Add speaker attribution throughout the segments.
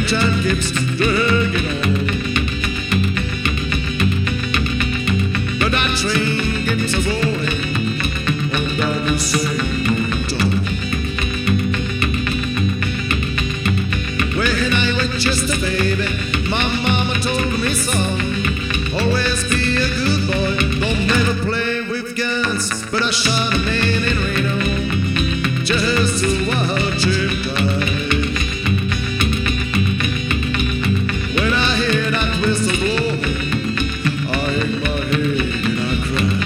Speaker 1: time keeps dragging on. But that train keeps a rolling on down the same time. When I was just a baby, my mama told me, son, always be a good boy, don't never play with guns. But I shot a man in Reno just to watch him die. When I hear that whistle blowing, I hang my head and I cry.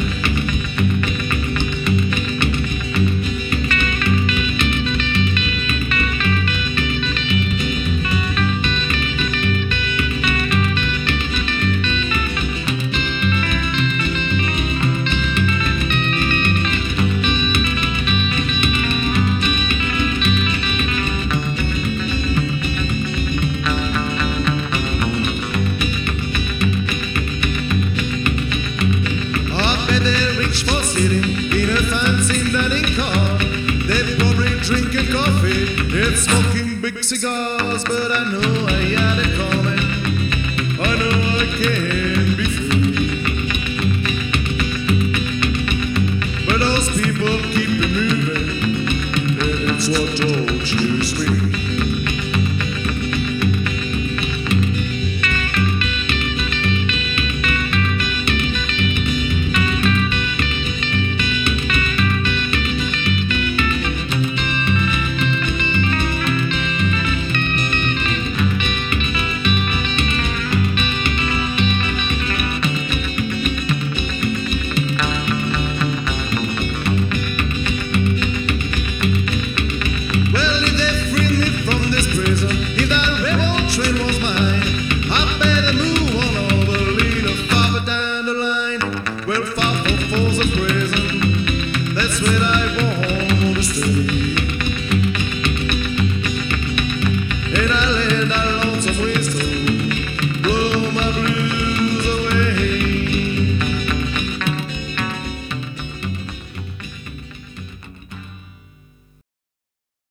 Speaker 1: For sitting in a fancy dining car, they're probably drinking coffee, they're smoking big cigars. But I know I had it coming, I know I can be free. But those people keep me moving, and it's what don't choose me. If that rebel train was mine, I better move on over a little farther down the line. Well, far from falls of prison, that's where I want to stay. And I let that lonesome whistle